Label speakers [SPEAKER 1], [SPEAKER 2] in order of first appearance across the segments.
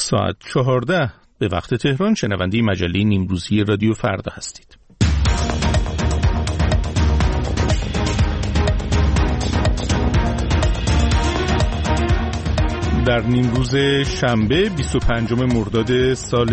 [SPEAKER 1] ساعت 14 به وقت تهران شنونده مجله نیمروزی رادیو فردا هستید. در نیمروز شنبه 25 مرداد سال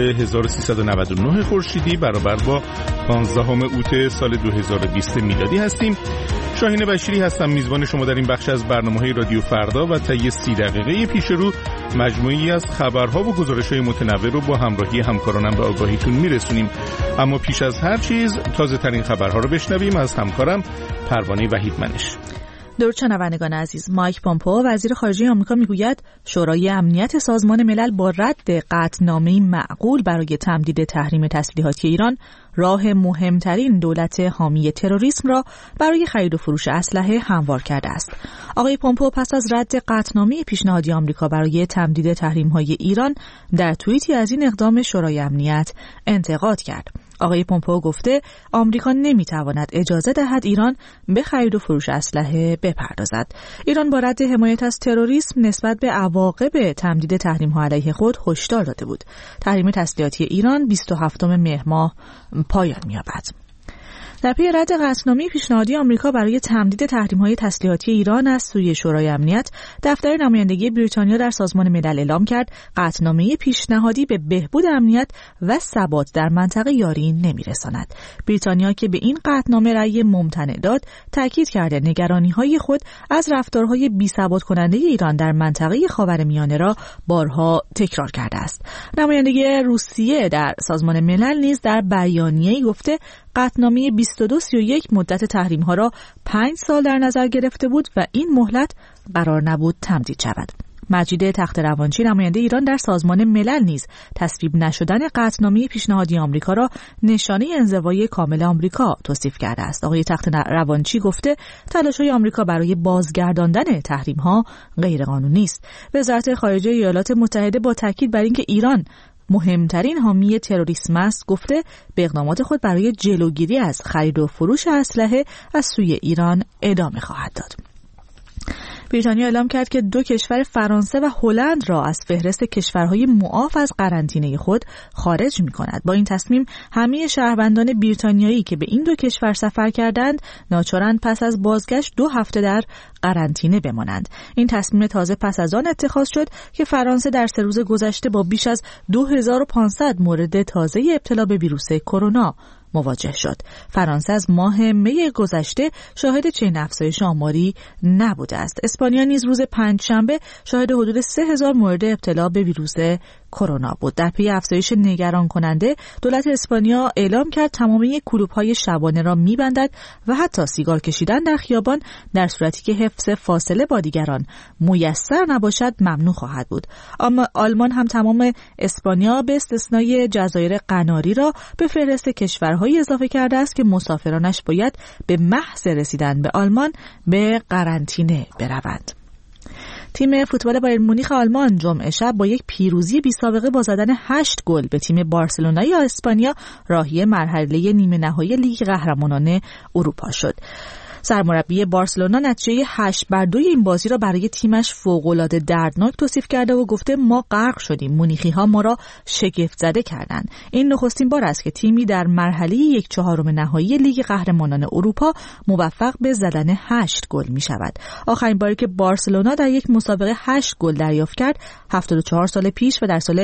[SPEAKER 1] 1399 خورشیدی برابر با 15 اوت سال 2020 میلادی هستیم. شاهین بشیری هستم، میزبان شما در این بخش از برنامه‌های رادیو فردا و طی 30 دقیقه پیش رو مجموعی از خبرها و گزارش‌های متنوع رو با همراهی همکارانم به آگاهیتون میرسونیم. اما پیش از هر چیز تازه‌ترین خبرها رو بشنویم از همکارم پروانه وحیدمنش.
[SPEAKER 2] درود شنوندگان عزیز. مایک پومپئو وزیر خارجه آمریکا میگوید شورای امنیت سازمان ملل با رد قطعنامه‌ای معقول برای تمدید تحریم تسلیحاتی ایران راه مهمترین دولت حامی تروریسم را برای خرید و فروش اسلحه هموار کرده است. آقای پومپئو پس از رد قطعنامه پیشنهادی آمریکا برای تمدید تحریم‌های ایران در توییتی از این اقدام شورای امنیت انتقاد کرد. آقای پومپئو گفته آمریکا نمیتواند اجازه دهد ایران به خرید و فروش اسلحه بپردازد. ایران با رد حمایت از تروریسم نسبت به عواقب تمدید تحریم‌ها علیه خود هشدار داده بود. تحریم تسلیحاتی ایران 27 مهر ماه پایان می‌یابد. در پی رد قطعنامه پیشنهادی آمریکا برای تمدید تحریم‌های تسلیحاتی ایران از سوی شورای امنیت، دفتر نمایندگی بریتانیا در سازمان ملل اعلام کرد قطعنامه پیشنهادی به بهبود امنیت و ثبات در منطقه یاری نمی‌رساند. بریتانیا که به این قطعنامه رأی ممتنع داد، تاکید کرده نگرانی‌های خود از رفتارهای بی‌ثبات کننده ایران در منطقه خاورمیانه را بارها تکرار کرده است. نمایندگی روسیه در سازمان ملل نیز در بیانیه‌ای گفته قطعنامه 2231 مدت تحریم‌ها را 5 سال در نظر گرفته بود و این مهلت قرار نبود تمدید شود. مجید تخت‌روانچی نماینده ایران در سازمان ملل نیز تصویب نشدن قطعنامه پیشنهادی آمریکا را نشانه انزوای کامل آمریکا توصیف کرده است. آقای تخت‌روانچی گفته تلاش‌های آمریکا برای بازگرداندن تحریم‌ها غیرقانونی است. وزارت خارجه ایالات متحده با تاکید بر اینکه ایران مهمترین حامی تروریسم است گفته به اقدامات خود برای جلوگیری از خرید و فروش اسلحه از سوی ایران ادامه خواهد داد. بریتانیا اعلام کرد که 2 کشور فرانسه و هلند را از فهرست کشورهای معاف از قرنطینه خود خارج می‌کند. با این تصمیم همه شهروندان بریتانیایی که به این 2 کشور سفر کردند ناچارند پس از بازگشت 2 هفته در قرنطینه بمانند. این تصمیم تازه پس از آن اتخاذ شد که فرانسه در 3 روز گذشته با بیش از 2500 مورد تازه ابتلا به ویروس کرونا مواجه شد. فرانسه از ماه می گذشته شاهد چنین افزایش آماری نبوده است. اسپانیا نیز روز پنجشنبه شاهد حدود 3000 مورد ابتلا به ویروس کرونا بود. در پی افزایش نگران کننده، دولت اسپانیا اعلام کرد تمامی کلوب‌های شبانه را می‌بندد و حتی سیگار کشیدن در خیابان در صورتی که حفظ فاصله با دیگران میسر نباشد ممنوع خواهد بود. اما آلمان هم تمام اسپانیا به استثنای جزایر قناری را به فهرست کشورهای اضافه کرده است که مسافرانش باید به محض رسیدن به آلمان به قرنطینه بروند. تیم فوتبال بایر مونیخ آلمان جمعه شب با یک پیروزی بی‌سابقه با زدن 8 گل به تیم بارسلونای اسپانیا راهی مرحله نیمه نهایی لیگ قهرمانان اروپا شد. سرمربی بارسلونا نتیجه 8-2 این بازی را برای تیمش فوق‌العاده دردناک توصیف کرده و گفته ما غرق شدیم، مونیخی‌ها ما را شگفت زده کردند. این نخستین بار است که تیمی در مرحله 1/4 نهایی لیگ قهرمانان اروپا موفق به زدن 8 گل می‌شود. آخرین باری که بارسلونا در یک مسابقه 8 گل دریافت کرد 74 سال پیش و در سال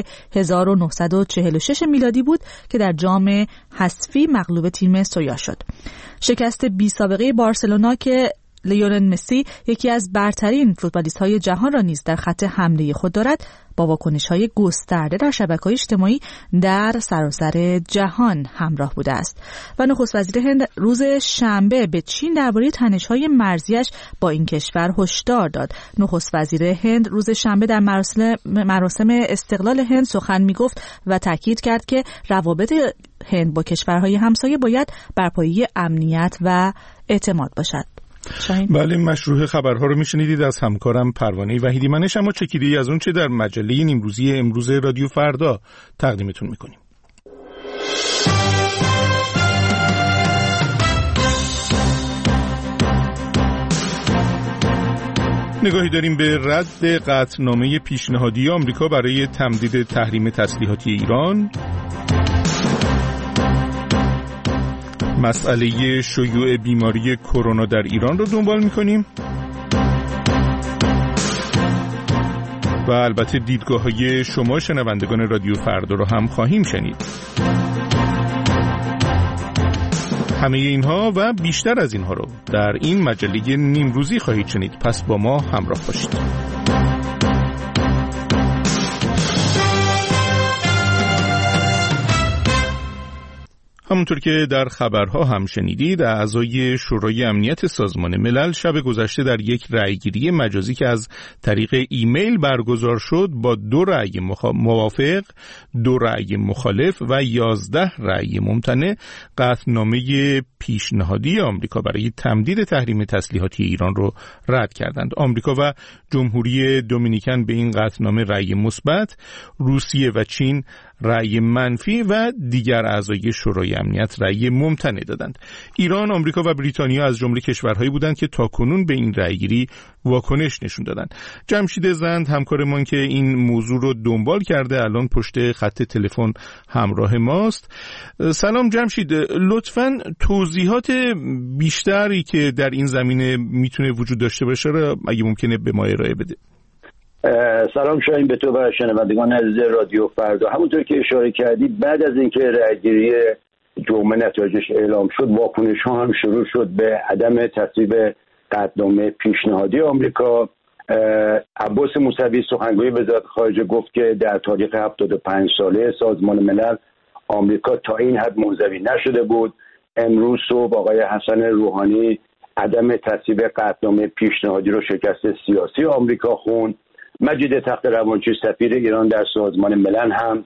[SPEAKER 2] 1946 میلادی بود که در جام حذفی مغلوب تیم سویا شد. شکست بی‌سابقه بارسلونا که لیونل مسی یکی از برترین فوتبالیست‌های جهان را نیز در خط حمله خود دارد با واکنش‌های گسترده در شبکه‌های اجتماعی در سراسر جهان همراه بوده است. و نخست وزیر هند روز شنبه به چین درباره تنش‌های مرزیش با این کشور هشدار داد. نخست وزیر هند روز شنبه در مراسم استقلال هند سخن می‌گفت و تاکید کرد که روابط هند با کشورهای همسایه باید بر پایه امنیت و اعتماد باشد.
[SPEAKER 1] بله، مشروع خبرها رو میشنیدید از همکارم پروانه وحیدمنش. اما چکیده‌ای از اون چه در مجله نیمروزی امروز رادیو فردا تقدیمتون میکنیم. نگاهی داریم به رد قطعنامه پیشنهادی آمریکا برای تمدید تحریم تسلیحاتی ایران، مسئله شیوع بیماری کرونا در ایران رو دنبال می‌کنیم و البته دیدگاه‌های شما شنوندگان رادیو فردا رو هم خواهیم شنید. همه اینها و بیشتر از اینها رو در این مجله نیمروزی خواهید شنید، پس با ما همراه باشید. همونطور که در خبرها هم شنیدید، اعضای شورای امنیت سازمان ملل شب گذشته در یک رأیگیری مجازی که از طریق ایمیل برگزار شد با 2 رأی موافق، 2 رأی مخالف و 11 رأی ممتنع قطعنامه پیشنهادی آمریکا برای تمدید تحریم تسلیحاتی ایران رو رد کردند. آمریکا و جمهوری دومینیکن به این قطعنامه رأی مثبت، روسیه و چین رأی منفی و دیگر اعضای شورای امنیت رأی ممتنع دادند. ایران، آمریکا و بریتانیا از جمله کشورهایی بودند که تاکنون به این رأیگیری واکنش نشون دادند. جمشید زند، همکارمان که این موضوع رو دنبال کرده، الان پشت خط تلفن همراه ماست. سلام جمشید، لطفاً توضیحات بیشتری که در این زمینه میتونه وجود داشته باشه رو اگه ممکنه به ما ارائه بده.
[SPEAKER 3] سلام شاهین، به تو و شنوندگان عزیز رادیو فردا. همونطور که اشاره کردی، بعد از اینکه رأیگیری جمعه نتایجش اعلام شد، واکنش‌ها هم شروع شد به عدم تصویب قطعنامه پیشنهادی آمریکا. عباس موسوی، سخنگوی وزارت خارجه، گفت که در تاریخ 75 ساله سازمان ملل آمریکا تا این حد منزوی نشده بود. امروز صبح آقای حسن روحانی عدم تصویب قطعنامه پیشنهادی رو شکست سیاسی آمریکا خوند. مجید تخت‌روانچی، سفیر ایران در سازمان ملل، هم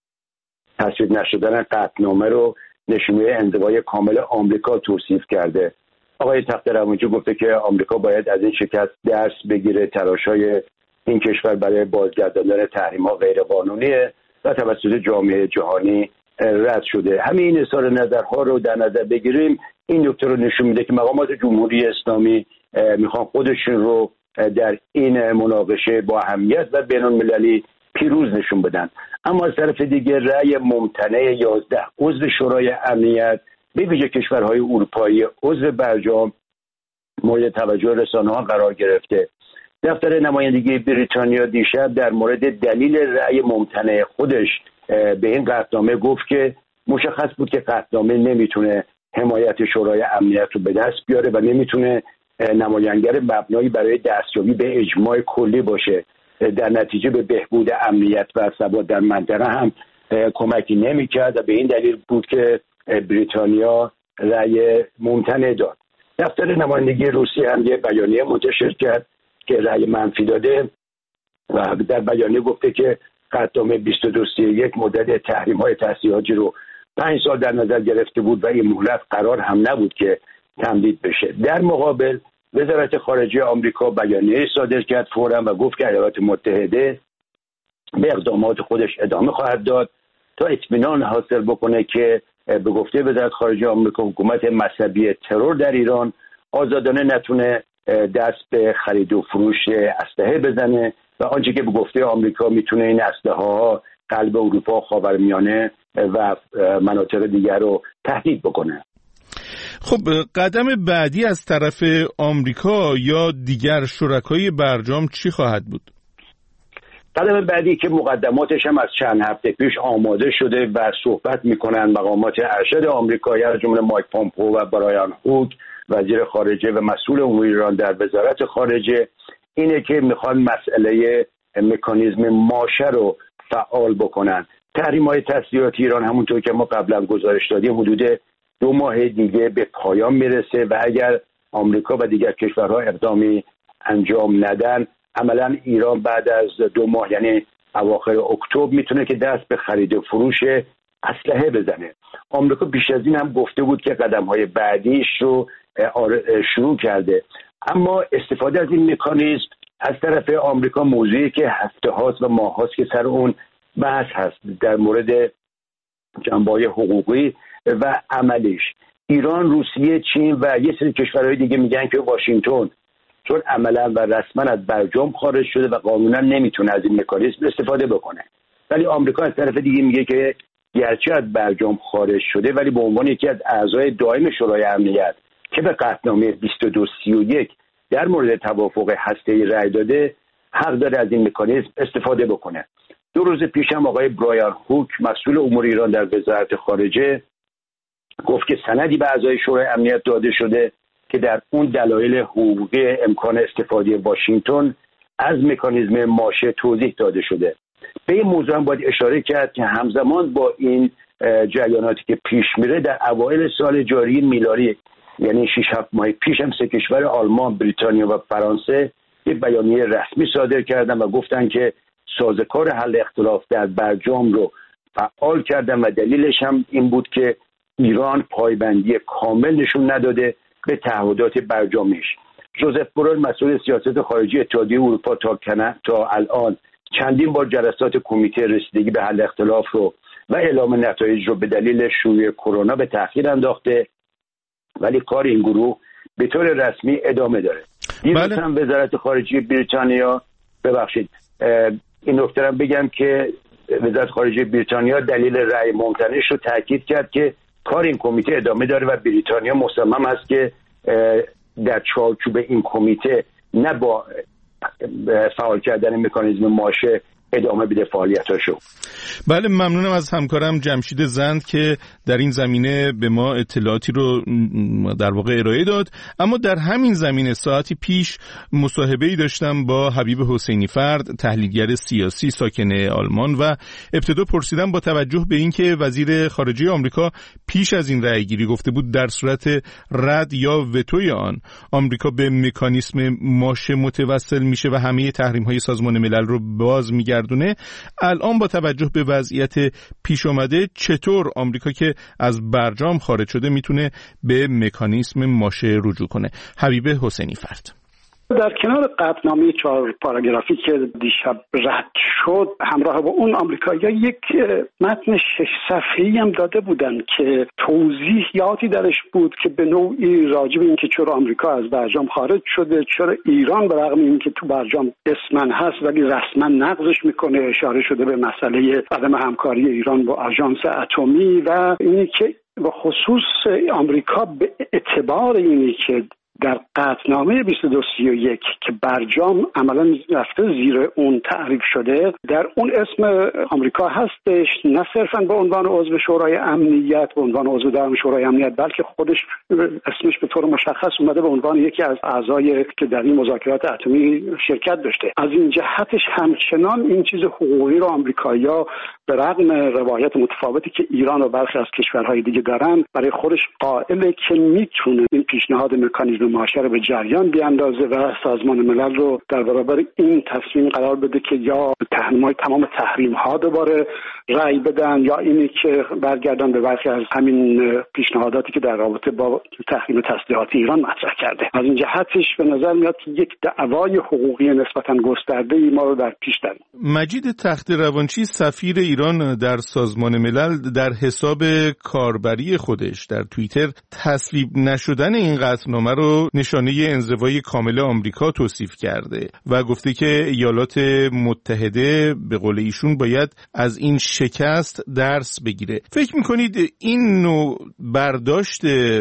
[SPEAKER 3] تصویب نشدن قطعنامه رو نشونه انزوای کامل آمریکا توصیف کرده. آقای تخت‌روانچی گفته که آمریکا باید از این شکست درس بگیره. تلاش‌های این کشور برای بازگرداندن تحریم‌ها غیرقانونیه و توسط جامعه جهانی رد شده. همین اظهار نظرها رو در نظر بگیریم، این نکته رو نشون میده که مقامات جمهوری اسلامی میخوان خودشون رو در این مناقشه با اهمیت و بین‌المللی پیروز نشون بدن. اما از طرف دیگه رأی ممتنع 11 عضو شورای امنیت، به ویژه کشورهای اروپایی عضو برجام، مورد توجه رسانه‌ها قرار گرفته. دفتر نمایندگی بریتانیا دیشب در مورد دلیل رأی ممتنع خودش به این قطعنامه گفت که مشخص بود که قطعنامه نمیتونه حمایت شورای امنیت رو به دست بیاره و نمیتونه نمایانگر مبنایی برای دستیابی به اجماع کلی باشه. در نتیجه به بهبود امنیت و ثبات در منطقه هم کمکی نمی‌کرد و به این دلیل بود که بریتانیا رأی ممتنع داد. دفتر نمایندگی روسیه هم یک بیانیه منتشر کرد که رأی منفی داده و در بیانیه گفته که قطعنامه 2231 مدت تحریم‌های تسلیحاتی رو 5 سال در نظر گرفته بود و این مهلت قرار هم نبود که تمدید بشه. در مقابل وزارت خارجه آمریکا بیانیه صادر کرد فوراً و گفت که ایالات متحده به اقدامات خودش ادامه خواهد داد تا اطمینان حاصل بکنه که به گفته وزارت خارجه آمریکا حکومت مذهبی ترور در ایران آزادانه نتونه دست به خرید و فروش اسلحه بزنه و آنچه که به گفته آمریکا میتونه این اسلحه‌ها قلب اروپا، خاورمیانه و مناطق دیگر رو تهدید بکنه.
[SPEAKER 1] خب قدم بعدی از طرف آمریکا یا دیگر شرکای برجام چی خواهد بود؟
[SPEAKER 3] قدم بعدی که مقدماتش هم از چند هفته پیش آماده شده و صحبت میکنن مقامات ارشد آمریکایی از جمله مایک پامپو و برایان هوک، وزیر خارجه و مسئول امور ایران در وزارت خارجه، اینه که میخوان مسئله مکانیزم ماشه رو فعال بکنن. تحریم‌های تسلیحاتی ایران همونطور که ما قبلا گزارش دادیم حدود 2 ماه دیگه به پایان میرسه و اگر آمریکا و دیگر کشورها اقدامی انجام ندن، عملا ایران بعد از 2 ماه یعنی اواخر اکتبر میتونه که دست به خرید و فروش اسلحه بزنه. آمریکا بیش از این هم گفته بود که قدم‌های بعدیش رو شروع کرده، اما استفاده از این مکانیزم از طرف آمریکا موضوعی که هفته هاست و ماه هاست که سر اون بحث هست در مورد جنبه‌های حقوقی و عملیش. ایران، روسیه، چین و یه سری کشورهای دیگه میگن که واشنگتن چون عملا و رسما از برجام خارج شده و قانونا نمیتونه از این مکانیزم استفاده بکنه. ولی آمریکا از طرف دیگه میگه که گرچه از برجام خارج شده ولی به عنوان یکی از اعضای دائم شورای امنیت که به قطعنامه 2231 در مورد توافق هسته‌ای رأی داده حق داره از این مکانیزم استفاده بکنه. 2 روز پیش هم آقای برایان هوک مسئول امور ایران در وزارت خارجه گفت که سندی به اعضای شورای امنیت داده شده که در اون دلایل حقوقی امکان استفاده واشنگتن از مکانیزم ماشه توضیح داده شده. به این موضوع هم باید اشاره کرد که همزمان با این جریاناتی که پیش میره در اوایل سال جاری میلادی یعنی 6-7 ماه پیش هم 3 کشور آلمان، بریتانیا و فرانسه یک بیانیه رسمی صادر کردن و گفتن که سازوکار حل اختلاف در برجام رو فعال کردن و دلیلش هم این بود که ایران پایبندی کامل نشون نداده به تعهدات برجامیش. جوزف بورل مسئول سیاست خارجی اتحادیه اروپا تا الان چندین بار جلسات کمیته رسیدگی به حل اختلاف رو و اعلام نتایج رو به دلیل شیوع کرونا به تأخیر انداخته، ولی کار این گروه به طور رسمی ادامه داره. دیروز هم وزارت خارجه بریتانیا این نکته رو بگم که وزارت خارجه بریتانیا دلیل رأی ممتنعش رو تاکید کرد که کار این کمیته ادامه داره و بریتانیا مصمم است که در چارچوب این کمیته نه با فعال کردن مکانیزم ماشه ادامه بده فعالیتاشو.
[SPEAKER 1] بله، ممنونم از همکارم جمشید زند که در این زمینه به ما اطلاعاتی رو در واقع ارائه داد. اما در همین زمینه ساعتی پیش مصاحبه‌ای داشتم با حبیب حسینی فرد، تحلیلگر سیاسی ساکن آلمان، و ابتدا پرسیدم با توجه به اینکه وزیر خارجه آمریکا پیش از این رأیگیری گفته بود در صورت رد یا وتوی آن آمریکا به مکانیزم ماشه متوسل میشه و همه تحریم‌های سازمان ملل رو باز میگردونه، الان با توجه به وضعیت پیش آمده چطور آمریکا که از برجام خارج شده میتونه به مکانیزم ماشه رجوع کنه؟ حبیب حسینی فرد.
[SPEAKER 4] در کنار قطعنامه 4 پاراگرافی که دیشب رد شد، همراه با اون آمریکایی‌ها یک متن 6 صفحه‌ای هم داده بودن که توضیحاتی درش بود که به نوعی راجع به اینکه چرا آمریکا از برجام خارج شده، چرا ایران به رغم اینکه تو برجام اسمن هست ولی رسما نقضش میکنه، اشاره شده به مسئله عدم همکاری ایران با آژانس اتمی و اینی که به خصوص آمریکا به اعتبار اینی که در قطعنامه 2231 که برجام عملا رفته زیر اون تعریف شده، در اون اسم آمریکا هستش، نه صرفا به عنوان عضو شورای امنیت، به عنوان عضو دائم شورای امنیت، بلکه خودش اسمش به طور مشخص اومده به عنوان یکی از اعضای که در این مذاکرات اتمی شرکت داشته. از این جهتش همچنان این چیز حقوقی رو آمریکایی‌ها به رغم روایت متفاوتی که ایران و برخی از کشورهای دیگه دارن برای خودش قائله که میتونه این پیشنهاد مکانیزم ماشه رو به جریان بیاندازه و سازمان ملل رو در برابر این تصمیم قرار بده که یا تمام تحریم ها دوباره رأی بدن یا اینی که برگردن به برخی از همین پیشنهاداتی که در رابطه با تحریم تسلیحات ایران مطرح کرده. از این جهتش به نظر میاد که یک دعوای حقوقی نسبتاً گسترده ای ما رو در پیش داریم.
[SPEAKER 1] مجید تخت روانچی سفیر ایران در سازمان ملل در حساب کاربری خودش در توییتر تصویب نشدن این قطعنامه رو نشانه انزوای کامل آمریکا توصیف کرده و گفته که ایالات متحده به قول ایشون باید از این شکست درس بگیره. فکر میکنید این نوع برداشت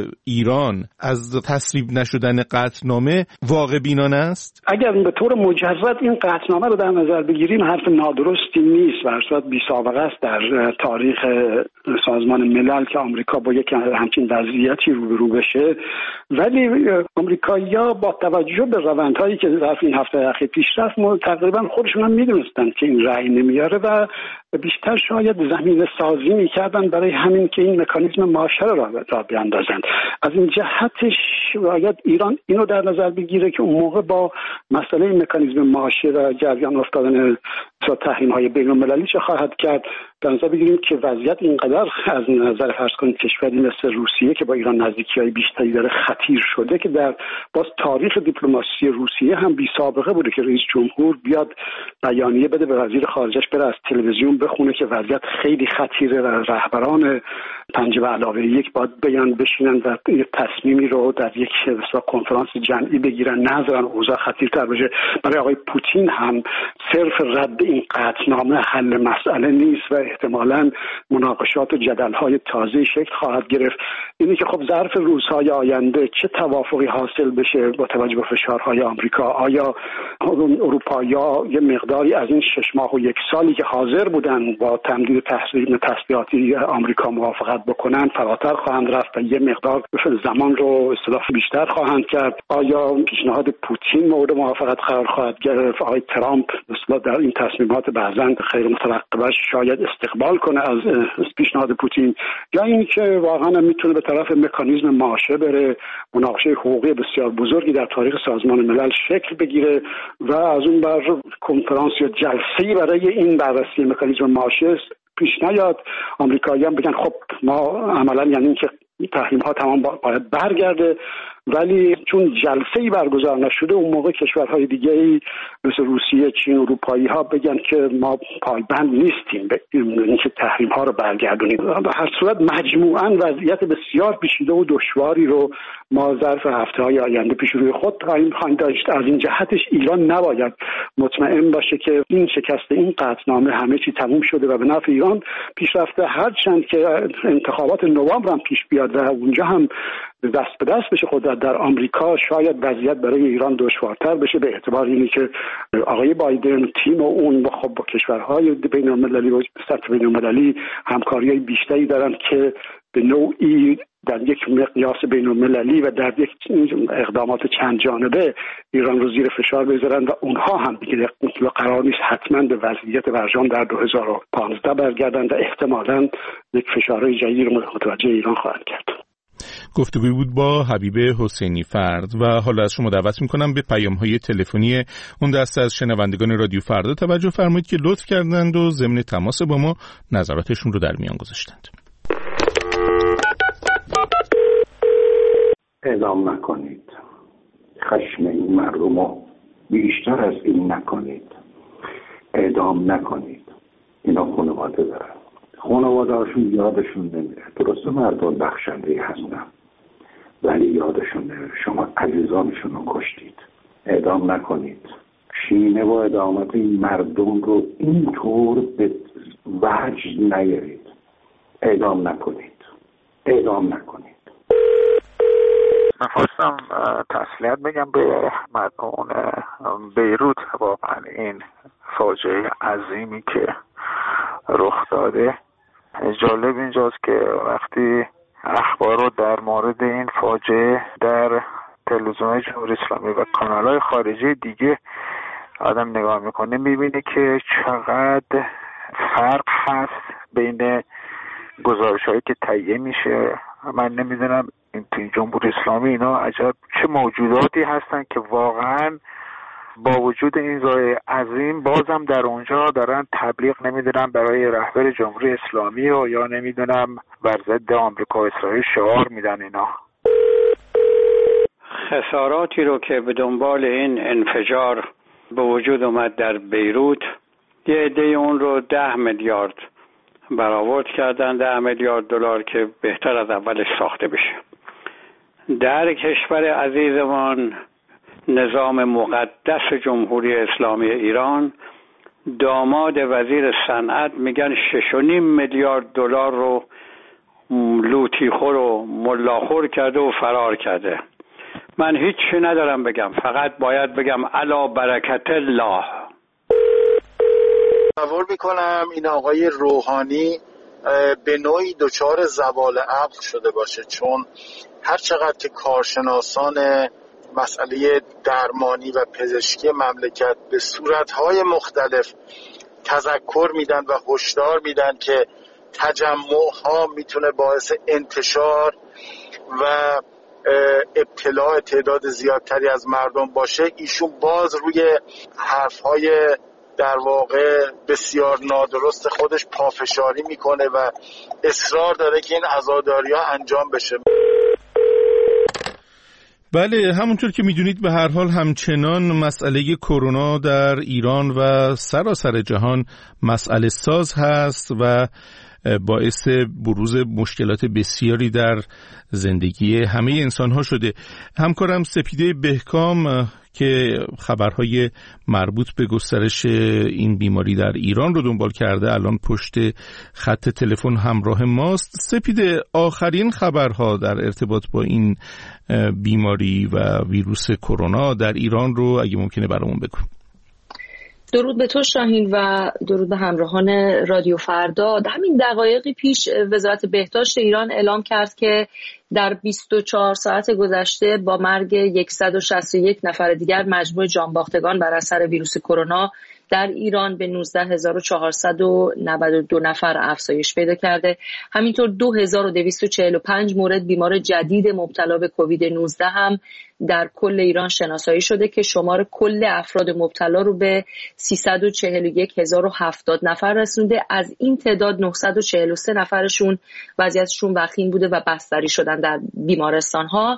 [SPEAKER 1] ایران از تصویب نشدن قطعنامه واقع بینانه است؟
[SPEAKER 4] اگر به طور مجرد این قطعنامه رو در نظر بگیریم حرف نادرستی نیست و اصلا بی سابقه است در تاریخ سازمان ملل که آمریکا با یک همچین وضعیتی روبرو بشه، ولی آمریکایی‌ها با توجه به روندهایی که در این هفته اخیر پیش رفت تقریبا خودشون هم میدونستن که این رأی نمیاره و بیشتر شاید زمینه سازی میکردن برای همین که این مکانیزم ماشه را بیاندازن. از این جهتش باید ایران اینو در نظر بگیره که اون موقع با مسئله مکانیزم ماشه و جریان افتادن تحریم‌های بین‌المللی چه خواهد کرد. در نظر بگیریم که وضعیت اینقدر از نظر فرض کنید کشوری مثل روسیه که با ایران نزدیکی‌های بیشتری داره خطیر شده که در باز تاریخ دیپلماسی روسیه هم بی سابقه بوده که رئیس جمهور بیاد بیانیه بده به وزیر خارجش بره از تلویزیون بخونه که وضعیت خیلی خطیره و رهبران پنجه به علاوه یک باید بیان بشینن و یک تصمیمی رو در یک کنفرانس جمعی بگیرن، نذارن اوضاع خطیرتر بشه. برای آقای پوتین هم صرف رد این قطعنامه حل مسئله نیست و احتمالاً مناقشات و جدل‌های تازه شکل خواهد گرفت. اینی که خب ظرف روزهای آینده چه توافقی حاصل بشه با توجه به فشارهای آمریکا، آیا اروپایی‌ها یه مقداری از این 6 ماه و 1 سالی که حاضر بودن با تمدید تسلیحاتی آمریکا موافقت بکنن فراتر خواهند رفت و یه مقدار زمان رو اصطلاح بیشتر خواهند کرد؟ آیا پیشنهاد پوتین مورد موافقت قرار خواهد گرفت؟ آقای ترامپ مثلا در این تصمیمات بعضا غیر مترقبش شاید استقبال کنه از پیشنهاد پوتین، یا اینکه واقعا میتونه به طرف مکانیزم ماشه بره، مناقشه حقوقی بسیار بزرگی در تاریخ سازمان ملل شکل بگیره و از اون بر کنفرانس یا جلسه‌ای برای این بررسی مکانیزم ماشه پیش نیاد. آمریکایی‌ها بگن خب ما عملاً یعنی اینکه تحریم‌ها تمام باید برگرده، ولی چون جلسه‌ای برگزار نشده اون موقع کشورهای دیگه‌ای مثل روسیه، چین، اروپایی‌ها بگن که ما پایبند نیستیم به اینکه تحریم‌ها رو برگردونیم. به هر صورت مجموعاً وضعیت بسیار پیچیده و دشواری رو ما ظرف هفته‌های آینده پیش روی خود خواهیم داشت. از این جهتش ایران نباید مطمئن باشه که این شکست این قطعنامه همه چی تموم شده و به نفع ایران پیشرفته، هرچند که انتخابات نوامبر هم پیش بیاد و اونجا هم دست به دست بشه قدرت در آمریکا، شاید وضعیت برای ایران دشوارتر بشه به اعتبار اینی که آقای بایدن تیم و اون با کشورهای بین‌المللی و سطح بین‌المللی همکاری‌های بیشتری دارن که به نوعی در یک مقیاس بین‌المللی و در یک اقدامات چند جانبه ایران رو زیر فشار بذارن و اونها هم دیگه قرار نیست حتما به وضعیت برجام در 2015 برگردن و احتمالاً یک فشارهای جدید رو متوجه ایران خواهند کرد.
[SPEAKER 1] گفتگوی بود با حبیب حسینی فرد و حالا از شما دعوت میکنم به پیام‌های تلفنی اون دسته از شنوندگان رادیو فردا توجه فرمایید که لطف کردند و ضمن تماس با ما نظراتشون رو در میان گذاشتند.
[SPEAKER 5] اعدام نکنید، خشم این مردم رو بیشتر از این نکنید، اعدام نکنید. اینا خانواده دارن، خانواده‌هاشون یادشون نمیره. درسته مردم بخشنده هستن ولی یادشون نمیره شما عزیزانشون رو کشتید. اعدام نکنید. شینه و ادامت این مردم رو اینطور به وجد نیارید. اعدام نکنید. اعدام نکنید.
[SPEAKER 6] من خواستم تسلیت بگم به مردمان بیروت. واقعا این فاجعه عظیمی که رخ داده، جالب اینجاست که وقتی اخبار رو در مورد این فاجعه در تلویزیون جمهوری اسلامی و کانال‌های خارجی دیگه آدم نگاه میکنه میبینه که چقدر فرق هست بین گزارش‌هایی که تهیه میشه. من نمیدونم این جمهوری اسلامی اینا عجب چه موجوداتی هستن که واقعا با وجود این ضایعه عظیم بازم در اونجا دارن تبلیغ نمیدونم برای رهبر جمهوری اسلامی و یا نمیدونم بر ضد آمریکا و اسرائیل شعار میدن. اینا
[SPEAKER 7] خساراتی رو که به دنبال این انفجار به وجود اومد در بیروت، یه عده اون رو 10 میلیارد برآورد کردن، 10 میلیارد دلار که بهتر از اولش ساخته بشه. در کشور عزیزمان نظام مقدس جمهوری اسلامی ایران، داماد وزیر صنعت میگن 6.5 میلیارد دلار رو لوتیخور و ملاخور کرده و فرار کرده. من هیچی ندارم بگم، فقط باید بگم علی برکت الله.
[SPEAKER 8] تصور میکنم این آقای روحانی به نوعی دچار زوال عقل شده باشه، چون هر چقدر که کارشناسان مسئله درمانی و پزشکی مملکت به صورتهای مختلف تذکر میدن و هشدار میدن که تجمعها میتونه باعث انتشار و ابتلاع تعداد زیادتری از مردم باشه، ایشون باز روی حرفهای در واقع بسیار نادرست خودش پافشاری میکنه و اصرار داره که این عزاداری‌ها انجام بشه.
[SPEAKER 1] بله، همونطور که میدونید به هر حال همچنان مسئله کرونا در ایران و سراسر جهان مسئله ساز هست و باعث بروز مشکلات بسیاری در زندگی همه انسان‌ها شده. همکارم سپیده بهکام که خبرهای مربوط به گسترش این بیماری در ایران رو دنبال کرده الان پشت خط تلفن همراه ماست. سپیده، آخرین خبرها در ارتباط با این بیماری و ویروس کرونا در ایران رو اگه ممکنه برامون بگو.
[SPEAKER 9] درود به تو شاهین و درود به همراهان رادیو فردا. همین دقایقی پیش وزارت بهداشت ایران اعلام کرد که در 24 ساعت گذشته با مرگ 161 نفر دیگر مجموع جانباختگان بر اثر ویروس کرونا در ایران به 19492 نفر افزایش پیدا کرده. همینطور 2245 مورد بیمار جدید مبتلا به کووید 19 هم در کل ایران شناسایی شده که شمار کل افراد مبتلا رو به 341070 نفر رسونده. از این تعداد 943 نفرشون وضعیتشون وخیم بوده و بستری شدن در بیمارستان ها.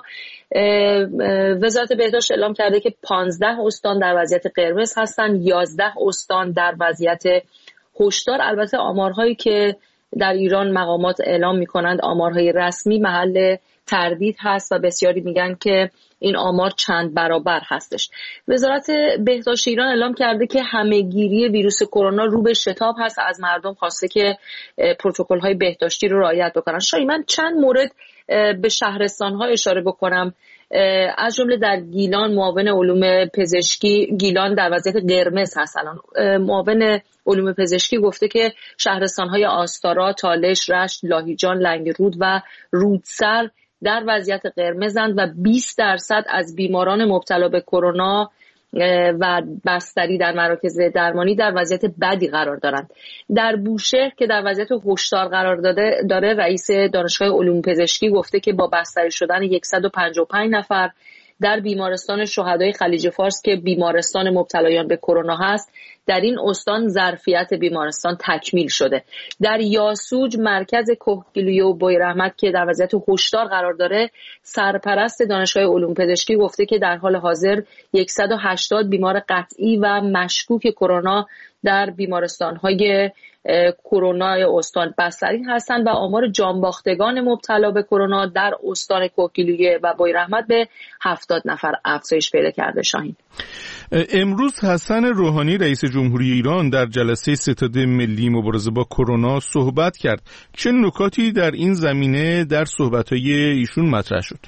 [SPEAKER 9] وزارت بهداشت اعلام کرده که 15 استان در وضعیت قرمز هستن، 11 استان در وضعیت هشدار. البته آمارهایی که در ایران مقامات اعلام می‌کنند آمارهای رسمی محل تردید هست و بسیاری میگن که این آمار چند برابر هستش. وزارت بهداشت ایران اعلام کرده که همه‌گیری ویروس کرونا رو به شتاب هست، از مردم خواسته که پروتکل‌های بهداشتی رو رعایت بکنن. شاید من چند مورد به شهرستان‌ها اشاره بکنم. از جمله در گیلان معاون علوم پزشکی، گیلان در وضعیت قرمز هست الان. معاون علوم پزشکی گفته که شهرستان‌های آستارا، تالش، رشت، لاهیجان، لنگرود و رودسر در وضعیت قرمزند و 20% از بیماران مبتلا به کرونا و بستری در مراکز درمانی در وضعیت بدی قرار دارند. در بوشهر که در وضعیت هشدار قرار داره، رئیس دانشگاه علوم پزشکی گفته که با بستری شدن 155 نفر در بیمارستان شهدای خلیج فارس که بیمارستان مبتلایان به کرونا هست، در این استان ظرفیت بیمارستان تکمیل شده. در یاسوج مرکز کهگیلویه و بویراحمد که در وضعیت هشدار قرار داره، سرپرست دانشگاه علوم پزشکی گفته که در حال حاضر 180 بیمار قطعی و مشکوک کرونا در بیمارستان‌های کرونا استان بستری هستند و آمار جانباختگان مبتلا به کرونا در استان کهگیلویه و بویراحمد به 70 نفر افزایش پیدا کرده. شاهین،
[SPEAKER 1] امروز حسن روحانی رئیس جمهوری ایران در جلسه ستاد ملی مبارزه با کرونا صحبت کرد. چه نکاتی در این زمینه در صحبت‌های ایشون مطرح شد؟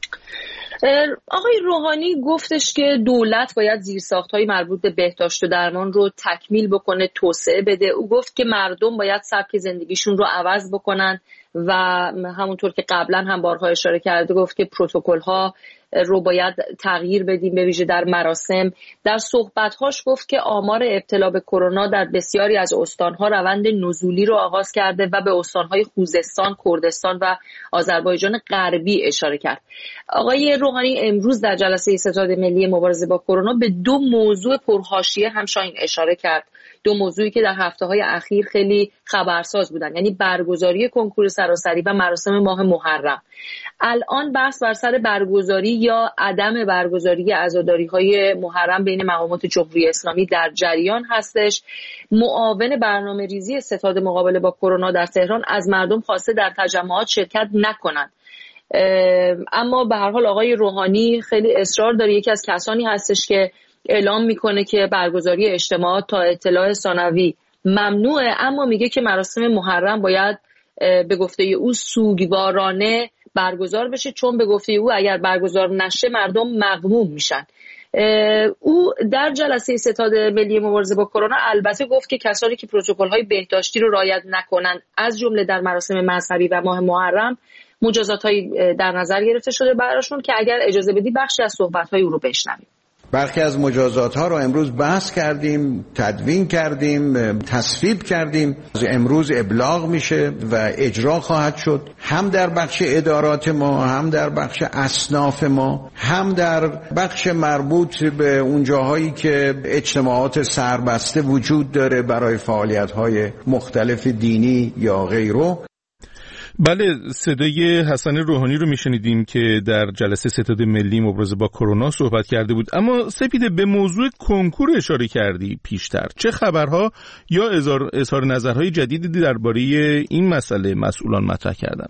[SPEAKER 9] آقای روحانی گفتش که دولت باید زیرساخت‌های مربوط به بهداشت و درمان رو تکمیل بکنه، توسعه بده. او گفت که مردم باید سبک زندگیشون رو عوض بکنن و همونطور که قبلا هم بارها اشاره کرده گفت که پروتکل‌ها رو باید تغییر بدیم، به ویژه در مراسم. در صحبت‌هاش گفت که آمار ابتلا به کرونا در بسیاری از استان‌ها روند نزولی رو آغاز کرده و به استان‌های خوزستان، کردستان و آذربایجان غربی اشاره کرد. آقای روحانی امروز در جلسه ستاد ملی مبارزه با کرونا به دو موضوع پرحاشیه هم شاهین اشاره کرد. دو موضوعی که در هفته‌های اخیر خیلی خبرساز بودن، یعنی برگزاری کنکور سراسری و مراسم ماه محرم. الان بحث بر سر برگزاری یا عدم برگزاری عزاداری‌های محرم بین مقامات جمهوری اسلامی در جریان هستش. معاون برنامه‌ریزی ستاد مقابله با کرونا در تهران از مردم خواسته در تجمعات شرکت نکنند. اما به هر حال آقای روحانی خیلی اصرار داره. یکی از کسانی هستش که اعلام میکنه که برگزاری اجتماعات تا اطلاع ثانوی ممنوعه، اما میگه که مراسم محرم باید به گفته او سوگوارانه برگزار بشه، چون به گفته او اگر برگزار نشه مردم مغموم میشن. او در جلسه ستاد ملی مبارزه با کرونا البته گفت که کسانی که پروتکل‌های بهداشتی رو رعایت نکنن، از جمله در مراسم مذهبی و ماه محرم، مجازات‌هایی در نظر گرفته شده براشون که اگر اجازه بدی بخشی از صحبت‌های او رو بشنویم.
[SPEAKER 10] برخی از مجازات ها رو امروز بحث کردیم، تدوین کردیم، تصویب کردیم. امروز ابلاغ میشه و اجرا خواهد شد، هم در بخش ادارات ما، هم در بخش اصناف ما، هم در بخش مربوط به اون جاهایی که اجتماعات سربسته وجود داره برای فعالیت های مختلف دینی یا غیره.
[SPEAKER 1] بله، صدای حسن روحانی رو میشنیدیم که در جلسه ستاد ملی مبارزه با کرونا صحبت کرده بود. اما سپیده، به موضوع کنکور اشاره کردی پیشتر. چه خبرها یا اظهار نظرهای جدیدی درباره این مسئله مسئولان مطرح کردن؟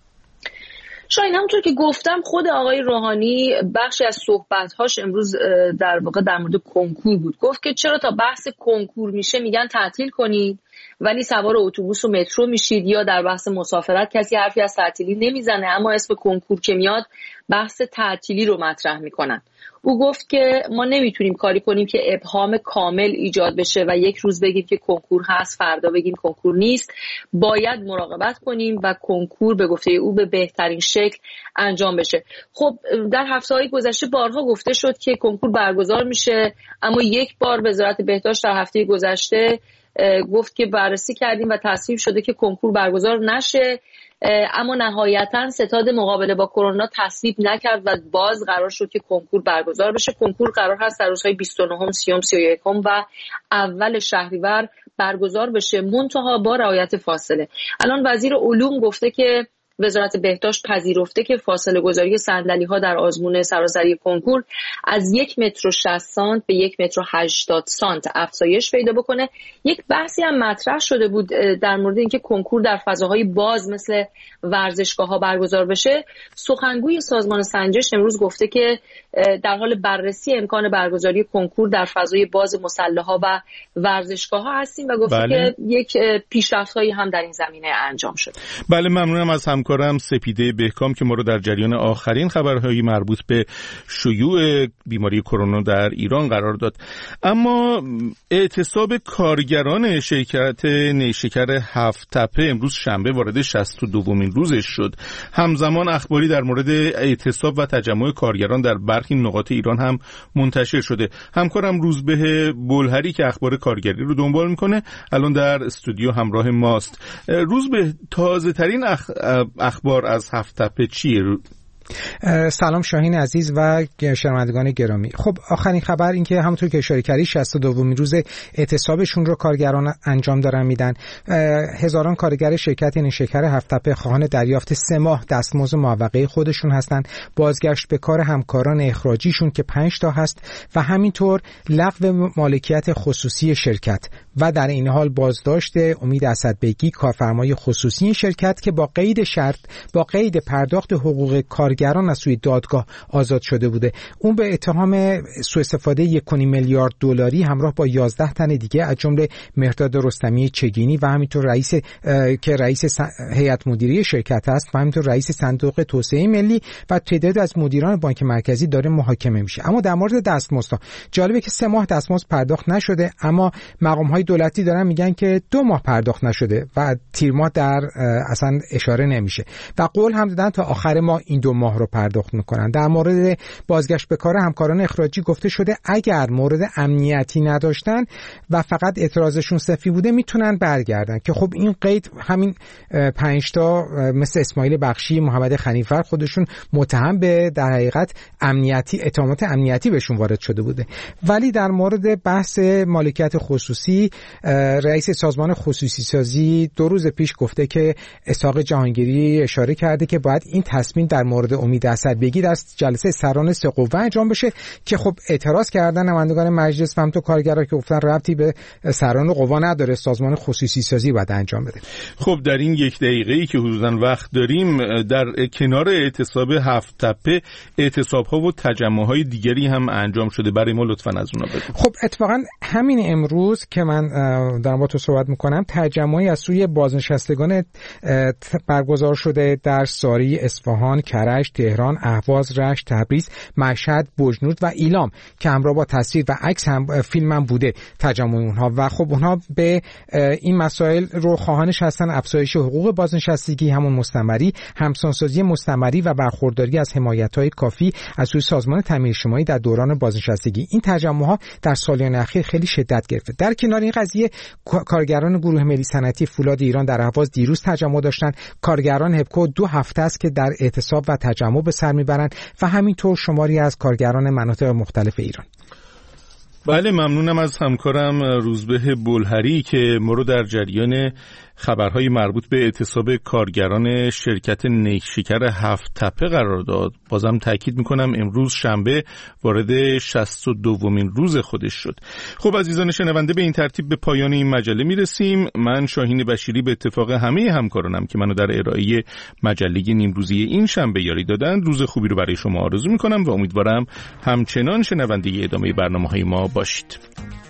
[SPEAKER 9] شاید همونطور که گفتم خود آقای روحانی بخشی از صحبت‌هاش امروز در واقع در مورد کنکور بود. گفت که چرا تا بحث کنکور میشه میگن تعطیل کنید ولی سوار اتوبوس و مترو میشید، یا در بحث مسافرت کسی حرفی از تعطیلی نمیزنه اما اسم کنکور که میاد بحث تعطیلی رو مطرح میکنن. او گفت که ما نمیتونیم کاری کنیم که ابهام کامل ایجاد بشه و یک روز بگیم که کنکور هست فردا بگیم کنکور نیست. باید مراقبت کنیم و کنکور به گفته او به بهترین شکل انجام بشه. خب در هفته‌های گذشته بارها گفته شد که کنکور برگزار میشه، اما یک بار وزارت بهداشت در هفته گذشته گفت که بررسی کردیم و تصویب شده که کنکور برگزار نشه، اما نهایتا ستاد مقابله با کرونا تصویب نکرد و باز قرار شد که کنکور برگزار بشه. کنکور قرار هست در روزهای 29، 30، 31 و اول شهریور برگزار بشه، منتها با رعایت فاصله. الان وزیر علوم گفته که وزارت بهداشت پذیرفته که فاصله گذاری صندلی‌ها در آزمون سراسری کنکور از 1 متر و 60 سانت به 1 متر و 80 سانت افزایش پیدا بکنه. یک بحثی هم مطرح شده بود در مورد اینکه کنکور در فضاهای باز مثل ورزشگاه‌ها برگزار بشه. سخنگوی سازمان سنجش امروز گفته که در حال بررسی امکان برگزاری کنکور در فضای باز مصلاها و ورزشگاه‌ها هستیم و گفته که یک پیشرفت‌هایی هم در این زمینه انجام شده.
[SPEAKER 1] بله، ممنونم از همکارم سپیده بهکام که ما رو در جریان آخرین خبرهای مربوط به شیوع بیماری کرونا در ایران قرار داد. اما اعتصاب کارگران شرکت نیشکر هفت‌تپه امروز شنبه وارد 62مین روزش شد. همزمان اخباری در مورد اعتصاب و تجمع کارگران در برخی نقاط ایران هم منتشر شده. همکارم روزبه بلهری که اخبار کارگری رو دنبال میکنه الان در استودیو همراه ماست. روزبه، تازه ترین اخبار از هفت‌تپه چیه؟
[SPEAKER 11] سلام شاهین عزیز و شنوندگان گرامی. خب آخرین خبر این که همونطور که اشاره کردی 62مین روز اعتصابشون رو کارگران انجام دارن میدن. هزاران کارگر شرکت نیشکر هفت‌تپه خواهان دریافت 3 ماه دستمزد معوقه خودشون هستن، بازگشت به کار همکاران اخراجیشون که 5 تا هست و همینطور لغو مالکیت خصوصی شرکت و در این حال بازداشت امید اسدبگی کارفرمای خصوصی شرکت که با قید پرداخت حقوق کارگران از سوی دادگاه آزاد شده بوده. اون به اتهام سوء استفاده 1.5 میلیارد دلاری همراه با 11 تن دیگه از جمله مهرداد رستمی چگینی و همینطور رئیس هیئت مدیره شرکت است و همینطور رئیس صندوق توسعه ملی و تعداد از مدیران بانک مرکزی داره محاکمه میشه. اما در مورد دستمزد جالبه که 3 ماه دستمزد پرداخت نشده، اما مقام‌های دولتی دارن میگن که 2 ماه پرداخت نشده و تیر ماه در اصلا اشاره نمیشه و قول هم دادن تا آخر ماه این 2 ماه رو پرداخت میکنن. در مورد بازگشت به کار همکاران اخراجی گفته شده اگر مورد امنیتی نداشتن و فقط اعتراضشون صفی بوده میتونن برگردن، که خب این قید همین 5 تا مثل اسماعیل بخشی، محمد خنیفر خودشون متهم به در حقیقت اتهامات امنیتی بهشون وارد شده بوده. ولی در مورد بحث مالکیت خصوصی رئیس سازمان خصوصی سازی 2 روز پیش گفته که اسحاق جهانگیری اشاره کرده که باید این تصمیم در مورد امید اسدبگی در جلسه سران 3 قوه انجام بشه، که خب اعتراض کردن نمایندگان مجلس و هم تو کارگرا که گفتن ربطی به سران قوا نداره، سازمان خصوصی سازی باید انجام بده.
[SPEAKER 1] خب در این 1 دقیقه‌ای که حدوداً وقت داریم، در کنار اعتصاب هفت‌تپه اعتصاب‌ها و تجمع‌های دیگری هم انجام شده، برای ما لطفاً از اونها بگو.
[SPEAKER 11] خب اتفاقاً همین امروز که من دارم با تو صحبت میکنم تجمعی از سوی بازنشستگان برگزار شده در ساری، اصفهان، کرج، تهران، اهواز، رشت، تبریز، مشهد، بجنورد و ایلام که همراه با تصویر و عکس هم فیلم هم بوده تجمع اونها و خب اونها به این مسائل رو خواهانش هستن: افزایش حقوق بازنشستگی همون مستمری، همسانسازی مستمری و برخورداری از حمایت‌های کافی از سوی سازمان تامین اجتماعی در دوران بازنشستگی. این تجمع‌ها در سالیان اخیر خیلی شدت گرفته. در کنار این قضیه کارگران گروه ملی صنعتی فولاد ایران در اهواز دیروز تجمع داشتن. کارگران هبکو 2 هفته است که در اعتصاب و تجمع به سر میبرند و همینطور شماری از کارگران مناطق مختلف ایران.
[SPEAKER 1] بله، ممنونم از همکارم روزبه بلهری که ما رو در جریان خبرهای مربوط به اعتصاب کارگران شرکت نیشکر هفت تپه قرار داد. بازم تاکید میکنم امروز شنبه وارد 62مین روز خودش شد. خب عزیزان شنونده، به این ترتیب به پایان این مجله میرسیم. من شاهین بشیری به اتفاق همه همکارانم که منو در ارائه مجله نیمروزی این شنبه یاری دادن، روز خوبی رو برای شما آرزو میکنم و امیدوارم همچنان شنونده ادامه برنامه‌های ما باشید.